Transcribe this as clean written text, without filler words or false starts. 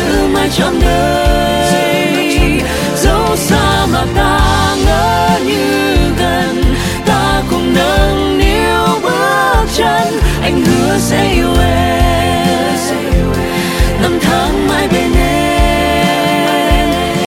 giữ mãi trọn đời. Dẫu xa mà ta ngỡ như gần, ta cùng nâng niu bước chân, anh hứa sẽ yêu